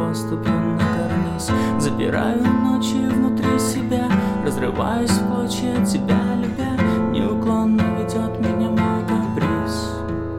поступью на карниз. Запираю ночи внутри себя, разрываюсь в клочья, тебя любя. Неуклонно ведет меня мой каприз.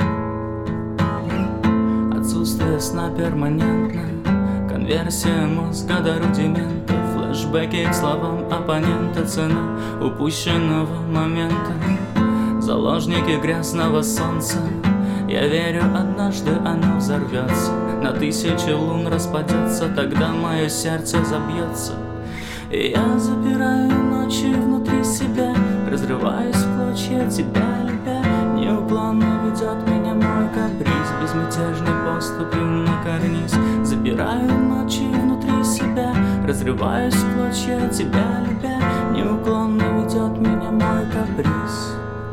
Отсутствие сна перманентно, конверсия мозга до рудимента, флешбеки к словам оппонента, цена упущенного момента. Заложники грязного солнца, я верю, однажды оно взорвется, на 1000 лун распадется, тогда мое сердце забьется. И я запираю ночи внутри себя, разрываюсь в клочья, тебя любя. Неуклонно ведет меня мой каприз, безмятежной поступью на карниз. Запираю ночи внутри себя, разрываюсь в клочья, тебя любя. Неуклонно ведет меня мой каприз.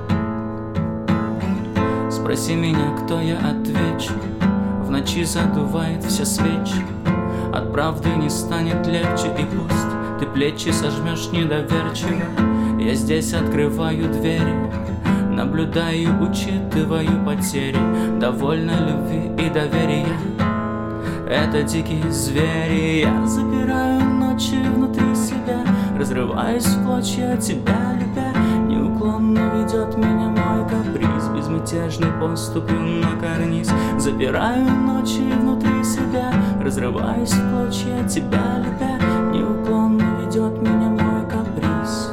Спроси меня, кто я, отвечу. В ночи задувает все свечи, от правды не станет легче, и пусть ты плечи сожмешь недоверчиво, я здесь открываю двери, наблюдаю, учитываю потери. Довольно любви и доверия, это дикие звери. Я запираю ночи внутри себя, разрываюсь в клочья, тебя любя. Неуклонно ведет меня мой каприз, безмятежной поступью на карниз. Запираю ночи внутри себя, разрываюсь в клочья, тебя любя. Неуклонно ведет меня мой каприз.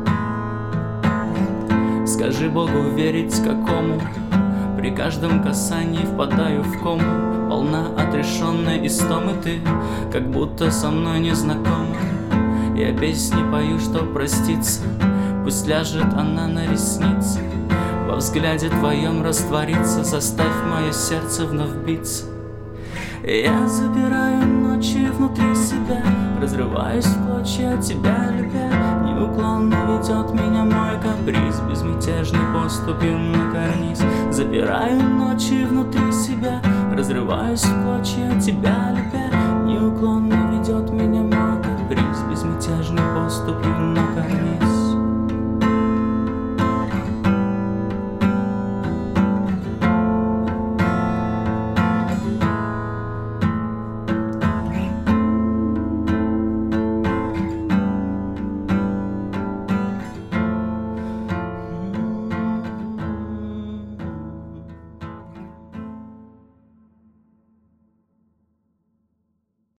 Скажи Богу, верить какому? При каждом касании впадаю в кому, полна отрешенной истомы ты, как будто со мной не знакома. Я песни пою, чтоб проститься, пусть ляжет она на ресницы, во взгляде твоем раствориться, заставь мое сердце вновь биться. Я забираю ночи внутри себя, разрываюсь в клочья, тебя любя. Неуклонно ведет меня мой каприз, безмятежной поступью на карниз. Запираю ночи внутри себя, разрываюсь в клочья, тебя любя.